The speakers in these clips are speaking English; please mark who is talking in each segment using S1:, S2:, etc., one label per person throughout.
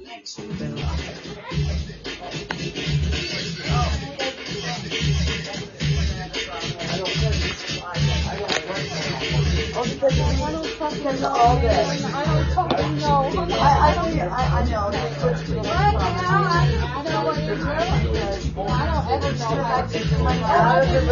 S1: Oh, because I don't fucking know all this. I don't fucking know. I know. Right now, I know what you're doing. I don't ever know how to get money out of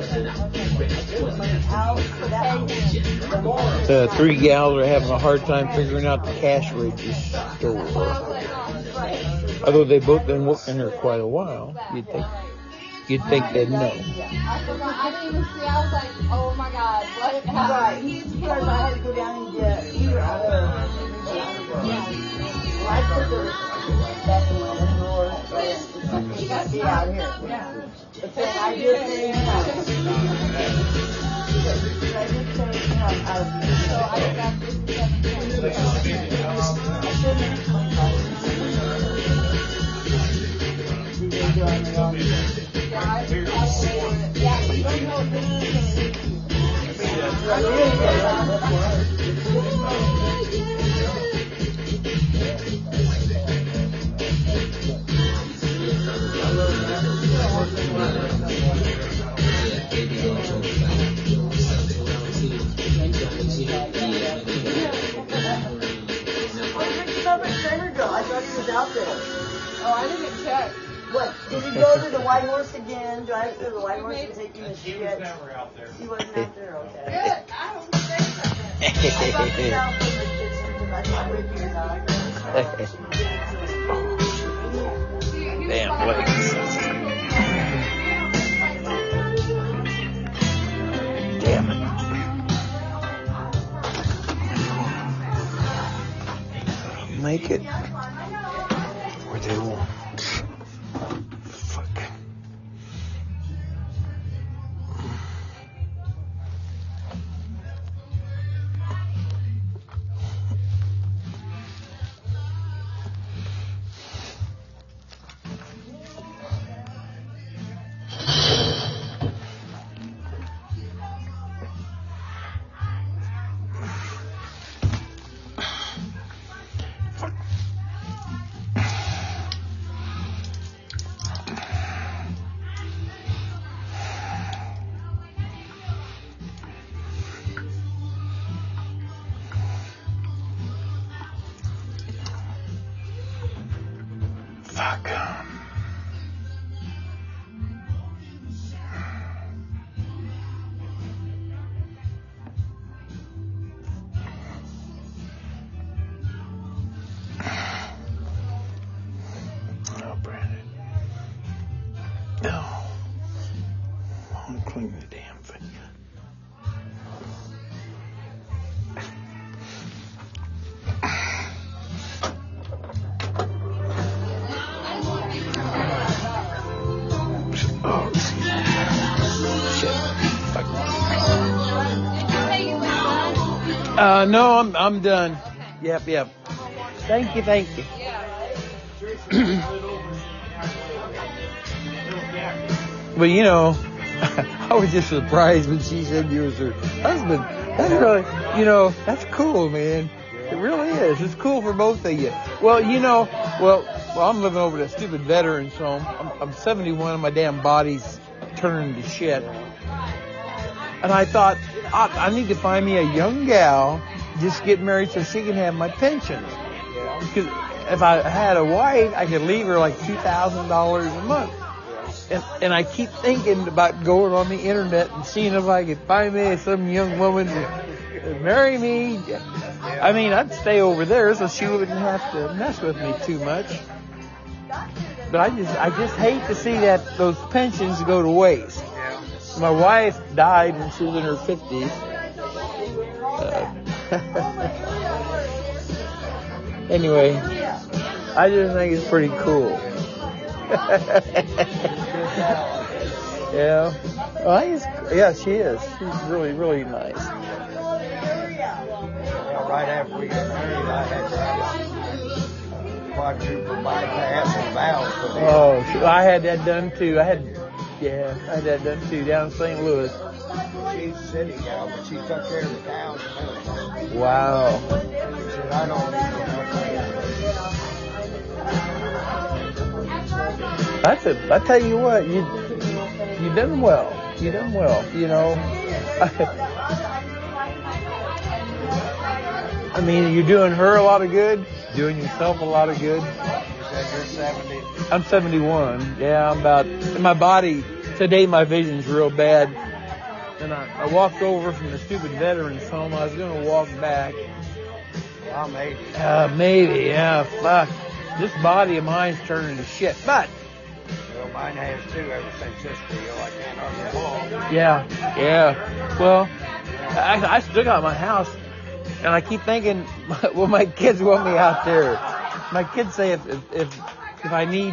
S1: the
S2: The three gals are having a hard time figuring out the cash register. Although they've both been working here quite a while, you'd think they'd know.
S1: I forgot. I didn't even see. I was like, oh my God, what happened? Right. Because I had to go down and get either other. Yeah. I put the back in the drawer, but you got to be out here. Yeah. But then I did say, I did say, so I got this 17. I shouldn't have 25. They're doing it all. Yeah, you don't know I thought he was out there. Oh, I didn't check. What? Did he go to the White Horse again? Drive through the White Horse and take him to shit? He was never out there. He wasn't out there, okay. Good. I don't say something. I got him out from the kitchen because I thought Ricky was out.
S2: Damn legs. Damn it. Make it where they won't. Fuck. Oh, Brandon. No. I want to clean the damn thing. No, I'm done. Yep. Thank you. Well, you know, I was just surprised when she said you was her husband. That's really, that's cool, man. It really is. It's cool for both of you. Well, I'm living over at a stupid veterans home. I'm 71 and my damn body's turning to shit. And I thought, I need to find me a young gal, just get married so she can have my pension. Because if I had a wife, I could leave her like $2,000 a month. And I keep thinking about going on the internet and seeing if I could find me some young woman to marry me. I mean, I'd stay over there so she wouldn't have to mess with me too much. But I just hate to see those pensions go to waste. My wife died when she was in her 50s. Anyway, I just think it's pretty cool. Yeah. Well, she is. She's really, really nice.
S3: Right after we got married, I had to have quadruple bypass and valves put in.
S2: Oh, I had that done too. I had that done too down in St. Louis.
S3: She's a city gal, but she took care of the cows and everything.
S2: Wow.
S3: She said, I don't need no
S2: I tell you what, you done well. You done well. You know, I mean, you're doing her a lot of good, doing yourself a lot of good.
S3: You said you're 70.
S2: I'm 71. Yeah, I'm about, in my body, today my vision's real bad. And I walked over from the stupid veterans home. I was going to walk back.
S3: Well, maybe.
S2: Maybe, yeah, fuck. This body of mine's turning to shit. But,
S3: Well, mine has too ever since this deal. I can't hardly walk.
S2: yeah. Well, I still got my house. And I keep thinking, well, my kids want me out there. My kids say if I need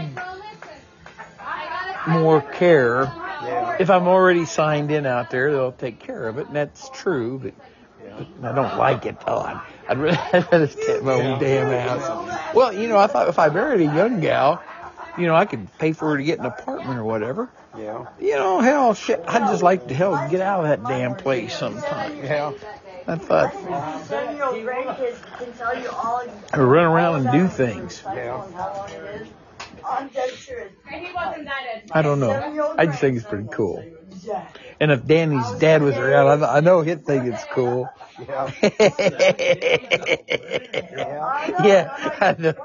S2: more care, if I'm already signed in out there, they'll take care of it, and that's true. But I don't like it. I'd rather stay at my own damn house. Well, you know, I thought if I married a young gal, you know, I could pay for her to get an apartment or whatever.
S3: Yeah.
S2: You know, hell, shit, I'd just like to get out of that damn place sometime.
S3: Yeah.
S2: I thought
S1: 7-year-old grandkids can tell you all.
S2: I'd run around and do things.
S3: Yeah.
S1: I'm dead serious.
S2: I don't know. I just think it's pretty cool. And if Danny's dad was around, I know he'd think it's cool.
S3: Yeah.
S2: Yeah, I know.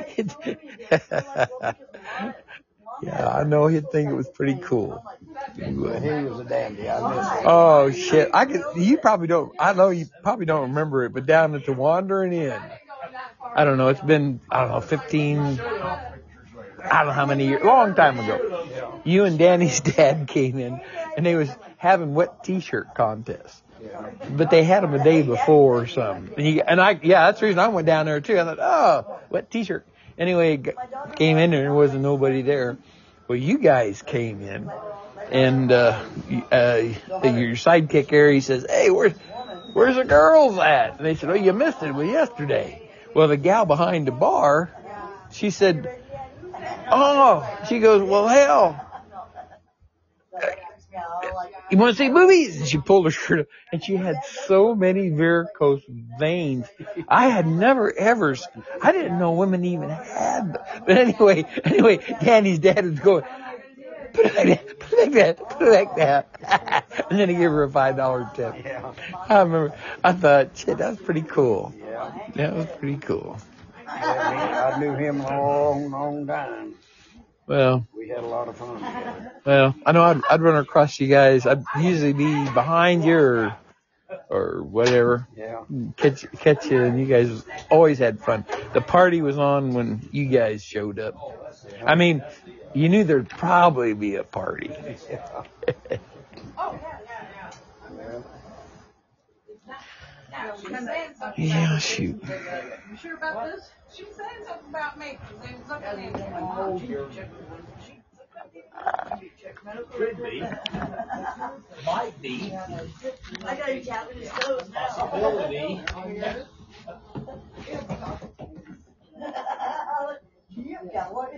S2: Yeah, I know he'd think it was pretty cool.
S3: He was a dandy. I miss him.
S2: Oh shit! You probably don't. I know you probably don't remember it, but down at the Wandering Inn, I don't know. It's been 15. I don't know how many years. Long time ago. You and Danny's dad came in, and they was having wet T-shirt contests. But they had them a day before or something. That's the reason I went down there too. I thought, oh, wet T-shirt. Anyway, came in there and there wasn't nobody there. Well, you guys came in, and your sidekick Harry says, "Hey, where's the girls at?" And they said, "Oh, you missed it. Well, yesterday." Well, the gal behind the bar, she said, "Oh," she goes, "Well, hell. You want to see movies?" And she pulled her shirt up, and she had so many varicose veins. I had never ever, I didn't know women even had them. But anyway, Danny's dad was going, put it like that. And then he gave her a $5 tip.
S3: Yeah.
S2: I remember, I thought, shit, that's pretty cool.
S3: Yeah.
S2: That was pretty cool.
S3: I knew him a long, long time.
S2: Well,
S3: We had a lot of fun together.
S2: well, I know I'd run across you guys. I'd usually be behind you or whatever.
S3: Yeah.
S2: Catch you, and you guys always had fun. The party was on when you guys showed up. I mean, you knew there'd probably be a party. Yeah, shoot.
S4: You sure about this? She said something about me. They was looking at me.
S5: Could be. Might be.
S1: I gotta tap his toes now.
S5: Possibility.
S1: You got one.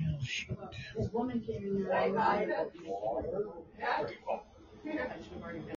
S1: This woman came in there.